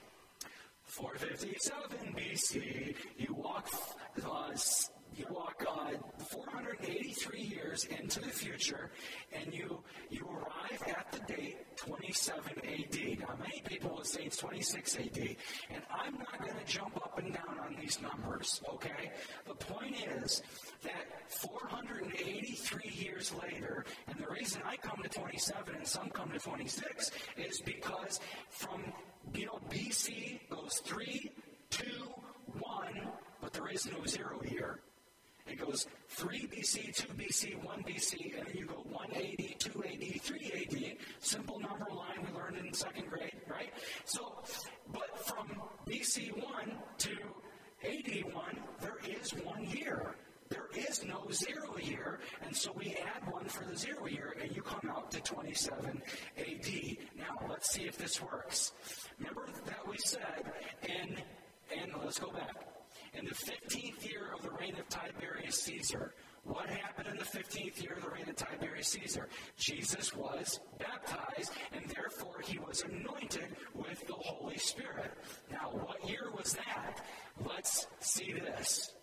four fifty-seven B C, you walk, uh, you walk uh, four hundred eighty-three years into the future, and you you arrive at the date twenty-seven A D. Now, many people will say it's twenty-six A D, and I'm not going to jump up and down on these numbers, okay? The point is that four hundred eighty-three years later, and the reason I come to twenty-seven and some come to twenty-six is because from, you know, B C goes three, two, one, but there is no zero here. It goes three B C, two B C, one B C, and then you go one A D, two A D, three A D. Simple number line we learned in second grade, right? So, but from B C one to A D one, there is one year. There is no zero year, and so we add one for the zero year, and you come out to twenty-seven A D. Now, let's see if this works. Remember that we said, and, and let's go back. In the fifteenth year of the reign of Tiberius Caesar, What happened in the fifteenth year of the reign of Tiberius Caesar? Jesus was baptized, and therefore he was anointed with the Holy Spirit. Now, what year was that? Let's see this.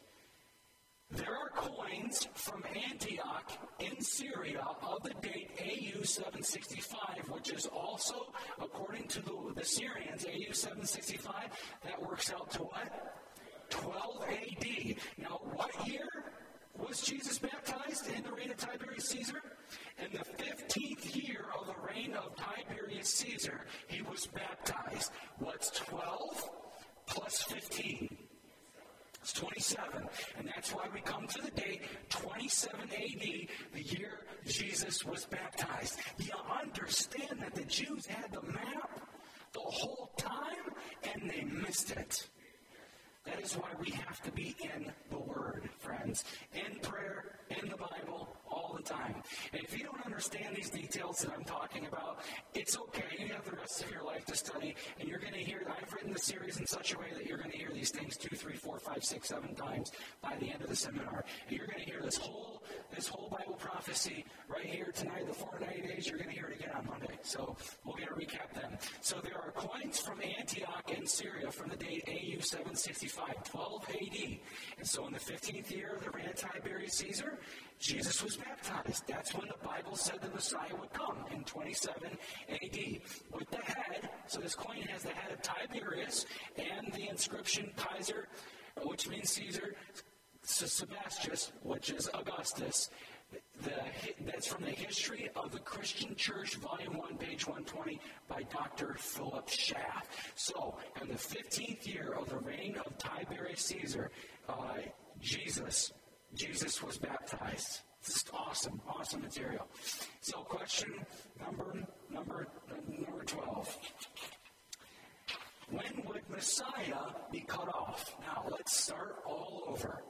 There are coins from Antioch in Syria of the date A U seven sixty-five, which is also, according to the, the Syrians, A U seven sixty-five, that works out to what? twelve A D. Now, what year was Jesus baptized in the reign of Tiberius Caesar? In the fifteenth year of the reign of Tiberius Caesar, he was baptized. What's twelve plus fifteen? It's twenty-seven. And that's why we come to the date twenty-seven A D, the year Jesus was baptized. You understand that the Jews had the map the whole time and they missed it. That is why we have to be in the Word, friends. In prayer, in the Bible, all the time. And if you don't understand these details that I'm talking about, it's okay. You have the rest of your life to study, and you're going to hear, I've written the series in such a way that you're going to hear these things two, three, four, five, six, seven times by the end of the seminar. And you're going to hear this whole this whole Bible prophecy right here tonight, the four hundred ninety days, you're going to hear it again on Monday. So we're going to recap them. So there are coins from Antioch in Syria from the date A U seven sixty-five, twelve A D. And so in the fifteenth year of the reign of Tiberius Caesar, Jesus was baptized. That's when the Bible said the Messiah would come, in twenty-seven A D. With the head, so this coin has the head of Tiberius and the inscription Kaiser, which means Caesar, Sebastius, which is Augustus. The, that's from the History of the Christian Church, Volume one, page one twenty, by Doctor Philip Schaff. So, in the fifteenth year of the reign of Tiberius Caesar, uh, Jesus, Jesus was baptized. This is awesome, awesome material. So, question number number number twelve. When would Messiah be cut off? Now, let's start all over.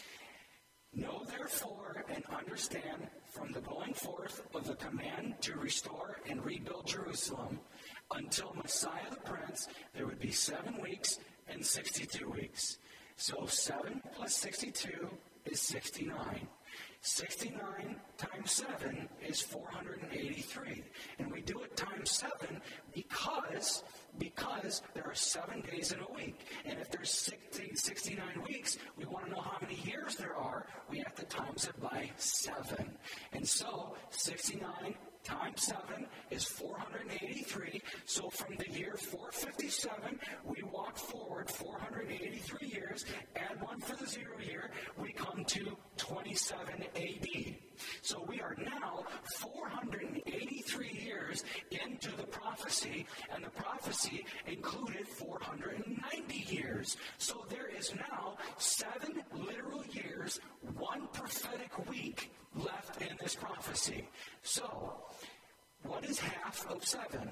Know therefore and understand from the going forth of the command to restore and rebuild Jerusalem until Messiah the Prince, there would be seven weeks and sixty-two weeks. So seven plus sixty-two is sixty-nine. sixty-nine times seven is four hundred eighty-three. And we do it times seven because, because there are seven days in a week. And if there's sixty, sixty-nine weeks, we want to know how many years there are. We have to times it by seven. And so sixty-nine times seven is four hundred eighty-three. So from the year four fifty-seven, we walk forward four hundred eighty-three years, add one for the zero year, we come to twenty-seven A D. So we are now four hundred eighty-three years into the prophecy, and the prophecy included four hundred ninety years. So there is now seven literal years, one prophetic week left in this prophecy. So, what is half of seven?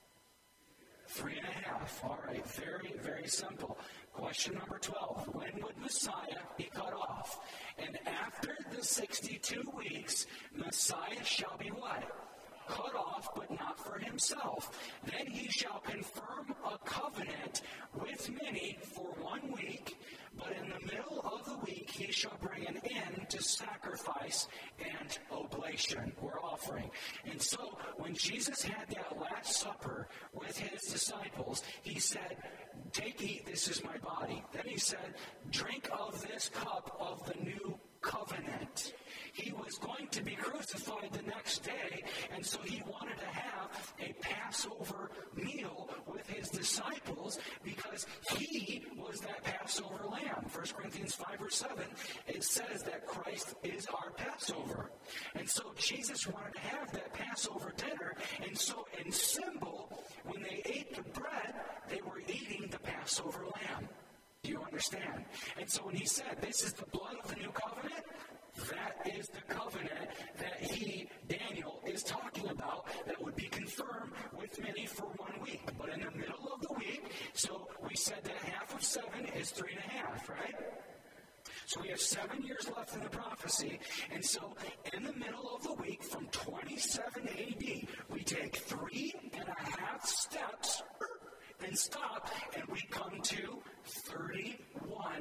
Three and a half. All right, very, very simple. Question number twelve. When would Messiah be cut off? And after the sixty-two weeks, Messiah shall be what? Cut off, but not for himself. Then he shall confirm a covenant with many for one week, but in the middle of the week he shall bring an end to sacrifice and oblation, or offering. And so when Jesus had that Last Supper with his disciples, he said, "Take, eat, this is my body." Then he said, "Drink of this cup of the new covenant." He was going to be crucified the next day, and so he wanted to have a Passover meal with his disciples because he was that Passover lamb. First Corinthians five verse seven, it says that Christ is our Passover. And so Jesus wanted to have that Passover dinner, and so in symbol, when they ate the bread, they were eating the Passover lamb. Do you understand? And so when he said, "This is the blood of the new covenant," that is the covenant that he, Daniel, is talking about that would be confirmed with many for one week. But in the middle of the week, so we said that half of seven is three and a half, right? So we have seven years left in the prophecy. And so in the middle of the week, from twenty-seven A D, we take three and a half steps and stop, and we come to thirty-one A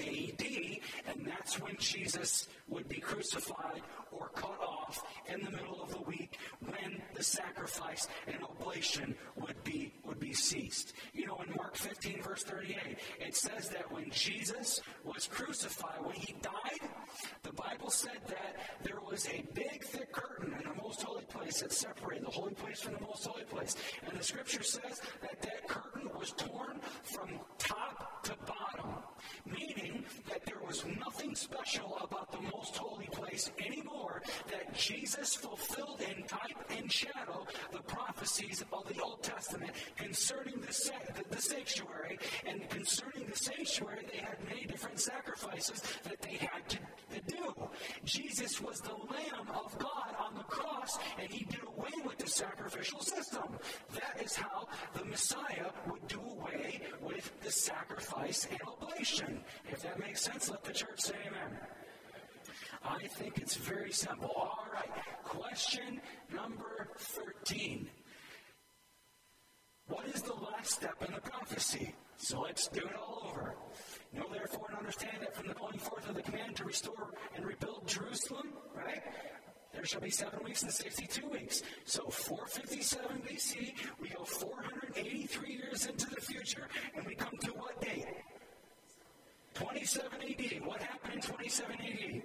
A D, and that's when Jesus would be crucified or cut off in the middle of the week when the sacrifice and oblation would be would be ceased. You know, in Mark fifteen, verse thirty-eight, it says that when Jesus was crucified, when he died, the Bible said that there was a big, thick curtain in the most holy place that separated the holy place from the most holy place. And the scripture says that that curtain was torn from top to bottom, meaning that there was nothing special about the most holy place anymore, that Jesus fulfilled in type and shadow the prophecies of the Old Testament concerning the, sa- the, the sanctuary. And concerning the sanctuary, they had many different sacrifices that they had to, to do. Jesus was the Lamb of God on the cross, and he did away with the sacrificial system. That is how the Messiah would do away with the sacrifice and oblation. If that makes sense, let the church say amen. I think it's very simple. All right, question number thirteen. What is the last step in the prophecy? So let's do it all over. Know therefore and understand that from the going forth of the command to restore and rebuild Jerusalem, right? There shall be seven weeks and sixty-two weeks. So four fifty-seven B C, we go four hundred eighty-three years into the future, and we come to what date? twenty-seven A D. What happened in twenty-seven A D?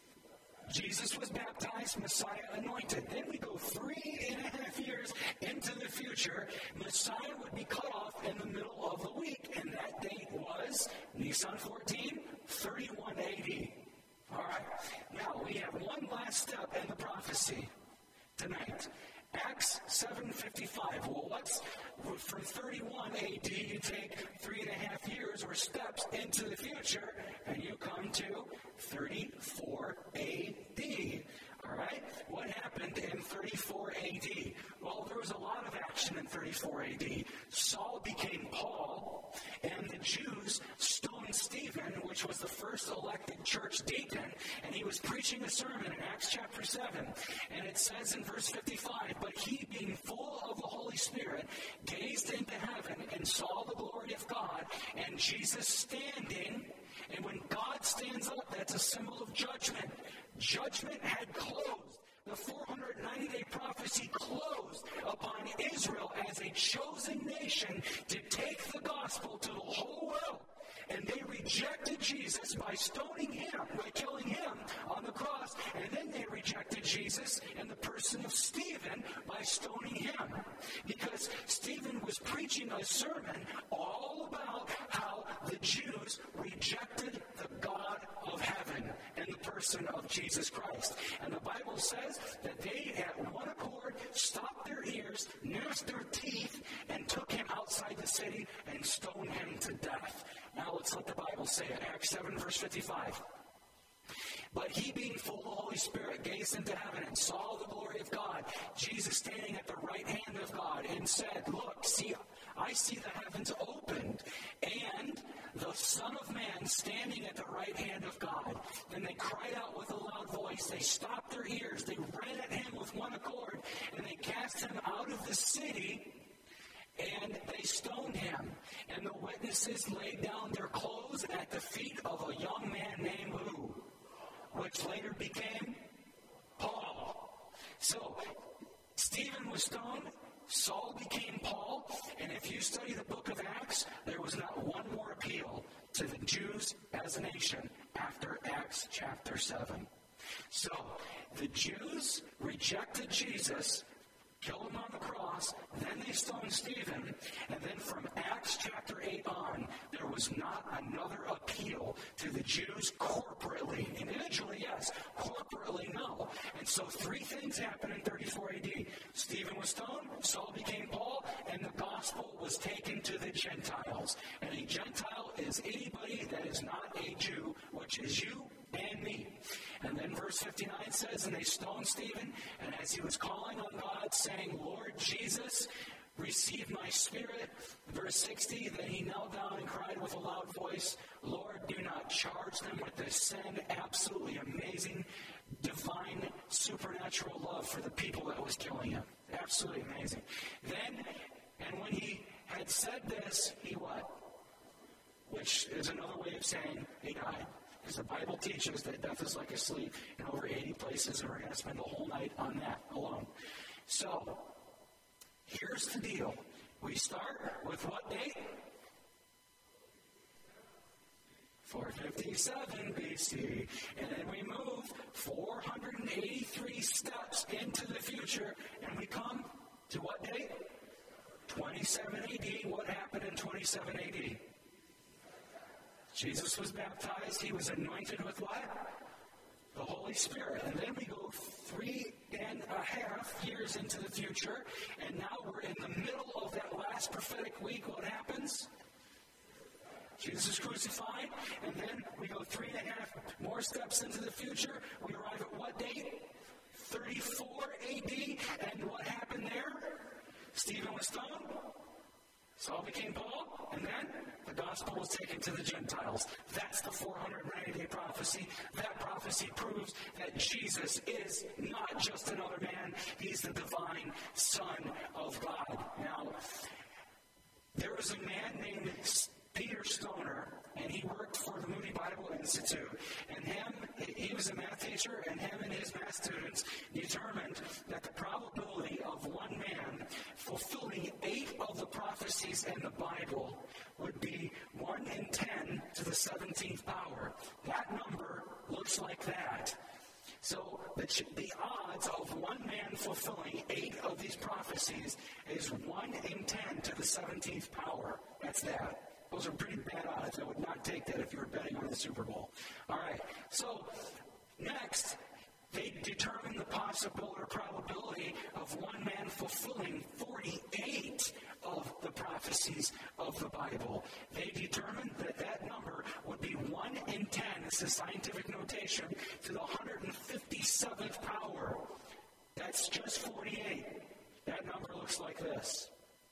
Jesus was baptized, Messiah anointed. Then we go three and a half years into the future. Messiah would be cut off in the middle of the week, and that date was Nisan fourteen, thirty-one A D. All right. Now, we have one last step in the prophecy tonight. Acts seven fifty-five. Well, what's from thirty-one A D, you take three and a half years or steps into the future, and you come to thirty-four A D. All right? What happened in thirty-four A D? Well, there was a lot of action in thirty-four A D. Saul became Paul, and the Jews stoned Stephen, which was the first elected church deacon, and he was preaching a sermon in Acts chapter seven. And it says in verse fifty-five, but he, being full of the Holy Spirit, gazed into heaven and saw the glory of God, and Jesus standing. And when God stands up, that's a symbol of judgment. Judgment had closed. The four hundred ninety day prophecy closed upon Israel as a chosen nation to take the gospel to the whole world. And they rejected Jesus by stoning him, by killing him on the cross. And then they rejected Jesus in the person of Stephen by stoning him. Because Stephen was preaching a sermon all about how the Jews rejected the God of heaven in the person of Jesus Christ. And the Bible says that they at one accord stopped their ears, gnashed their teeth, and took him outside the city and stoned him to death. Now let's let the Bible say it. Acts seven, verse fifty-five. But he, being full of the Holy Spirit, gazed into heaven and saw the glory of God, Jesus standing at the right hand of God, and said, look, see, I see the heavens opened, and the Son of Man standing at the right hand of God. Then they cried out with a loud voice. They stopped their ears. They ran at him with one accord, and they cast him out of the city, and they stoned him. And the witnesses laid down their clothes at the feet of a young man named who? Which later became Paul. So, Stephen was stoned. Saul became Paul. And if you study the book of Acts, there was not one more appeal to the Jews as a nation after Acts chapter seven. So, the Jews rejected Jesus, killed him on the cross, then they stoned Stephen, and then from Acts chapter eight on, there was not another appeal to the Jews corporately. Individually, yes. Corporately, no. And so three things happened in thirty-four A D. Stephen was stoned, Saul became Paul, and the gospel was taken to the Gentiles. And a Gentile is anybody that is not a Jew, which is you and me. And then verse fifty-nine says, and they stoned Stephen, and as he was calling on God, saying, Lord Jesus, receive my spirit. Verse sixty, then he knelt down and cried with a loud voice, Lord, do not charge them with this sin. Absolutely amazing, divine, supernatural love for the people that was killing him. Absolutely amazing. Then, and when he had said this, he what? which is another way of saying he died. Because the Bible teaches that death is like a sleep in over eighty places, and we're going to spend the whole night on that alone. So, here's the deal. We start with what date? four fifty-seven B C. And then we move four hundred eighty-three steps into the future, and we come to what date? twenty-seven A D. What happened in twenty-seven A D? Jesus was baptized. He was anointed with what? The Holy Spirit. And then we go three and a half years into the future, and now we're in the middle of that last prophetic week. What happens? Jesus is crucified, and then we go three and a half more steps into the future. We arrive at what date? thirty-four A D. And what happened there? Stephen was stoned. Saul became Paul, and then the gospel was taken to the Gentiles. That's the four hundred ninety day prophecy. That prophecy proves that Jesus is not just another man. He's the divine Son of God. Now, there was a man named Peter Stoner, and he worked for the Moody Bible Institute. And him, he was a math teacher, and him and his math students determined that the probability of one man fulfilling eight of the prophecies in the Bible would be one in ten to the seventeenth power. That number looks like that. So the, the odds of one man fulfilling eight of these prophecies is one in ten to the seventeenth power. That's that. Those are pretty bad odds. I would not take that if you were betting on the Super Bowl. All right. So next, they determine the possibility or probability of one man fulfilling forty-eight of the prophecies of the Bible. They determined that that number would be one in ten. It's a scientific notation to the one hundred fifty-seventh power. That's just forty-eight. That number looks like this.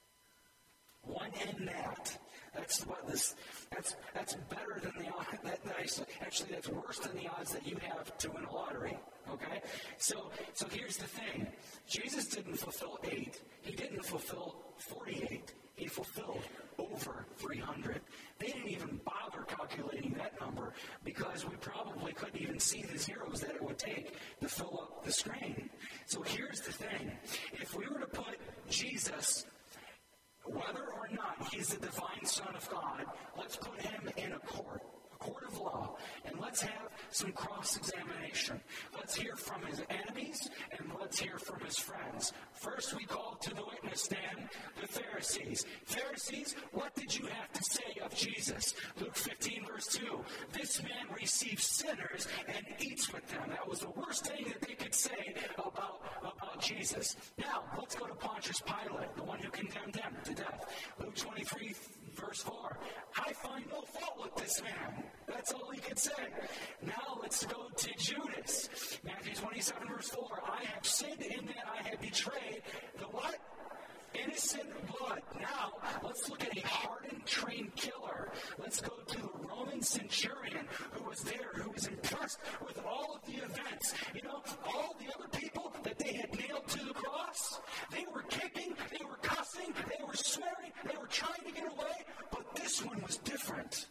One in that. That's what this. That's that's better than the odds. That, that actually, that's worse than the odds that you have to win a lottery. Okay. So so here's the thing. Jesus didn't fulfill eight. He didn't fulfill forty-eight. He fulfilled over three hundred. They didn't even bother calculating that number because we probably couldn't even see the zeros that it would take to fill up the screen. So here's the thing. If we were to put Jesus, whether or not he's the divine Son of God, let's put him in a court, a court of law, and let's have some cross-examination. Let's hear from his enemies, and let's hear from his friends. First, we call to the witness stand the Pharisees. Pharisees, what did you have to say of Jesus? Luke fifteen, verse two. This man receives sinners and eats with them. That was the worst thing that they could say about, about Jesus. Now, let's go to Pontius Pilate, the one who condemned him to death. Luke twenty-three, verse four. I find no fault with this man. That's all he could say. Now let's go to Judas. Matthew twenty-seven, verse four. I have sinned in that I have betrayed the what? Innocent blood. Now, let's look at a hardened, trained killer. Let's go to the Roman centurion who was there, who was impressed with all of the events. You know, all the other people that they had nailed to the cross, they were kicking, they were cussing, they were swearing, they were trying to get away, but this one was different.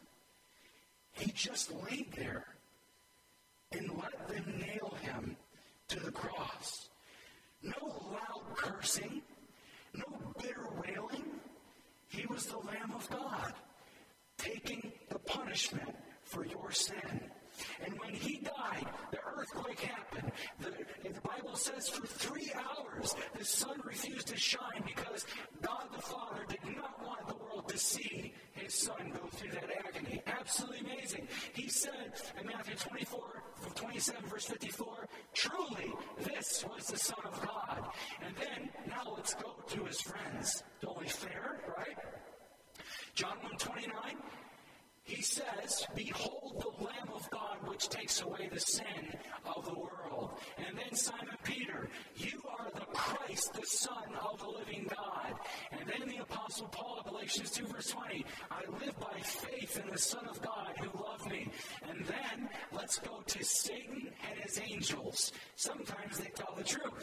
He just laid there and let them nail him to the cross. No loud cursing, no bitter wailing. He was the Lamb of God, taking the punishment for your sin. And when he died, the earthquake happened. The, the Bible says for three hours, the sun refused to shine because God the Father did not want the world to see his Son go through that agony. Absolutely amazing. He said in Matthew twenty-four, twenty-seven, verse fifty-four, truly, this was the Son of God. And then, now let's go to his friends. Only fair, right? John one twenty-nine, he says, behold the Lamb of God which takes away the sin of the world. And then Simon Peter, you are the Christ, the Son of the living God. And then the Apostle Paul, Galatians two, verse twenty, I live by faith in the Son of God who loved me. And then let's go to Satan and his angels. Sometimes they tell the truth.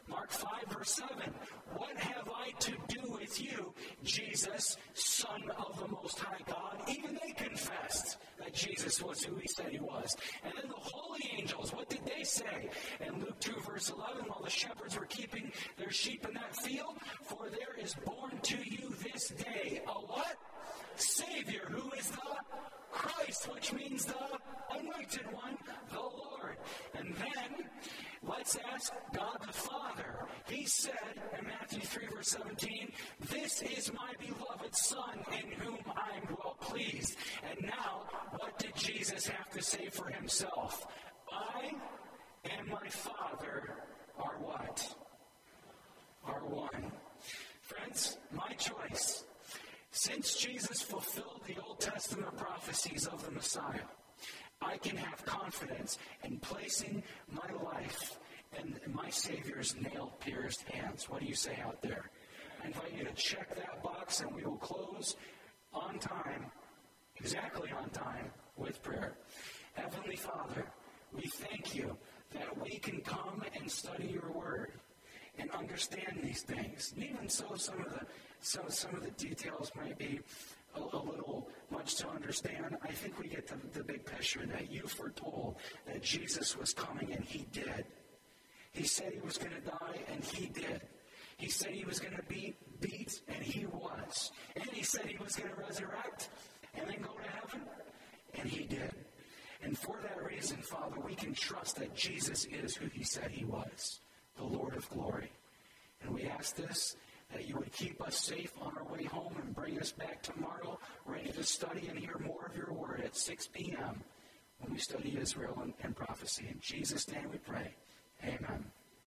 Mark five, verse seven. What have I to do with you, Jesus, Son of the Most High God? Even they confessed that Jesus was who he said he was. And then the holy angels, what did they say? In Luke two, verse eleven, while the shepherds were keeping their sheep in that field, for there is born to you this day a what? Savior, who is the Christ, which means the anointed one, the Lord. And then, let's ask God the Father. He said in Matthew three, verse seventeen, this is my beloved Son, in whom I am well pleased. And now, what did Jesus have to say for himself? I and my Father are what? Are one. Friends, my choice. Since Jesus fulfilled the Old Testament prophecies of the Messiah, I can have confidence in placing my life in my Savior's nail-pierced hands. What do you say out there? I invite you to check that box, and we will close on time, exactly on time, with prayer. Heavenly Father, we thank you that we can come and study your word and understand these things. And even so, some of the so some of the details might be a, a little much to understand. I think we get the, the big picture that you foretold that Jesus was coming, and he did. He said he was going to die, and he did. He said he was going to be beat, and he was. And he said he was going to resurrect and then go to heaven, and he did. And for that reason, Father, we can trust that Jesus is who he said he was, the Lord of glory. And we ask this, that you would keep us safe on our way home and bring us back tomorrow, ready to study and hear more of your word at six p.m. when we study Israel and, and prophecy. In Jesus' name we pray. Amen.